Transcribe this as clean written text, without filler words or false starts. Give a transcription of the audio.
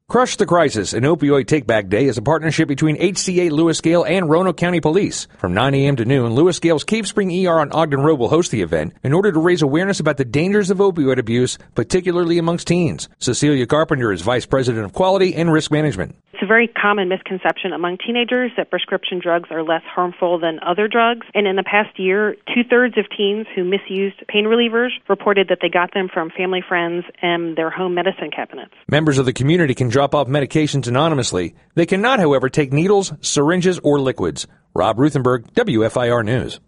Crush the Crisis, an opioid take-back day, is a partnership between HCA Lewis Gale and Roanoke County Police. From 9 a.m. to noon, Lewis Gale's Cave Spring ER on Ogden Road will host the event in order to raise awareness about the dangers of opioid abuse, particularly amongst teens. Cecilia Carpenter is Vice President of Quality and Risk Management. It's a very common misconception among teenagers that prescription drugs are less harmful than other drugs. And in the past year, 2/3 of teens who misused pain relievers reported that they got them from family, friends, and their home medicine cabinets. Members of the community can drop off medications anonymously. They cannot, however, take needles, syringes, or liquids. Rob Ruthenberg, WFIR News.